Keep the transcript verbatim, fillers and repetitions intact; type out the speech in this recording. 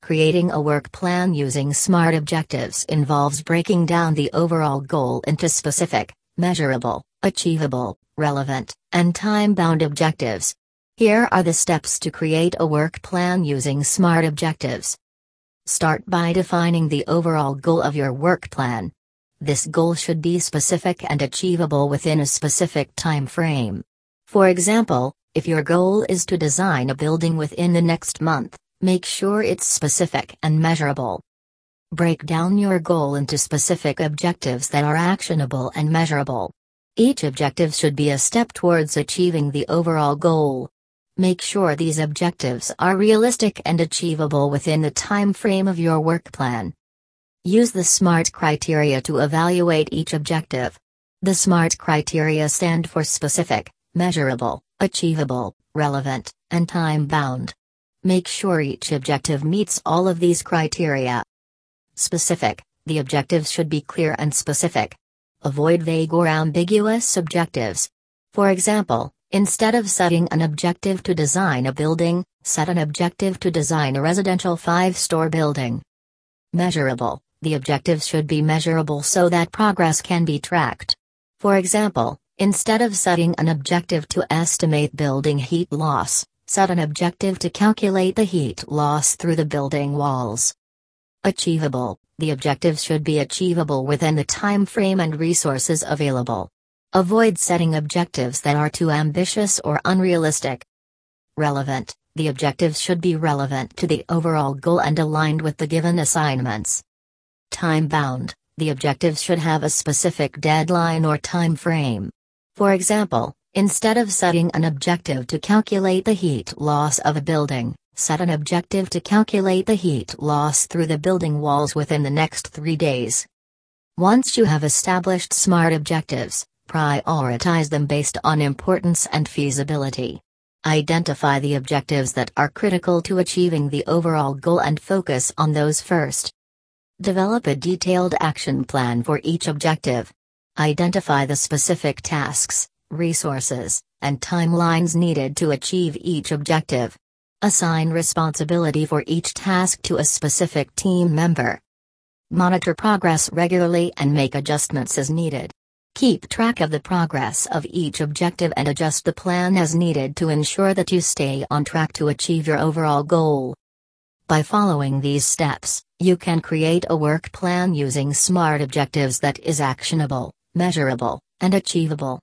Creating a work plan using SMART objectives involves breaking down the overall goal into specific, measurable, achievable, relevant, and time-bound objectives. Here are the steps to create a work plan using SMART objectives. Start by defining the overall goal of your work plan. This goal should be specific and achievable within a specific time frame. For example, if your goal is to design a building within the next month, make sure it's specific and measurable. Break down your goal into specific objectives that are actionable and measurable. Each objective should be a step towards achieving the overall goal. Make sure these objectives are realistic and achievable within the time frame of your work plan. Use the SMART criteria to evaluate each objective. The SMART criteria stand for specific, measurable, achievable, relevant, and time-bound. Make sure each objective meets all of these criteria. Specific: the objectives should be clear and specific. Avoid vague or ambiguous objectives. For example, instead of setting an objective to design a building, set an objective to design a residential five-store building. Measurable: the objectives should be measurable so that progress can be tracked. For example, instead of setting an objective to estimate building heat loss, set an objective to calculate the heat loss through the building walls. Achievable: the objectives should be achievable within the time frame and resources available. Avoid setting objectives that are too ambitious or unrealistic. Relevant: the objectives should be relevant to the overall goal and aligned with the given assignments. Time-bound: the objectives should have a specific deadline or time frame. For example, instead of setting an objective to calculate the heat loss of a building, set an objective to calculate the heat loss through the building walls within the next three days. Once you have established SMART objectives, prioritize them based on importance and feasibility. Identify the objectives that are critical to achieving the overall goal and focus on those first. Develop a detailed action plan for each objective. Identify the specific tasks, resources, and timelines needed to achieve each objective. Assign responsibility for each task to a specific team member. Monitor progress regularly and make adjustments as needed. Keep track of the progress of each objective and adjust the plan as needed to ensure that you stay on track to achieve your overall goal. By following these steps, you can create a work plan using SMART objectives that is actionable, measurable, and achievable.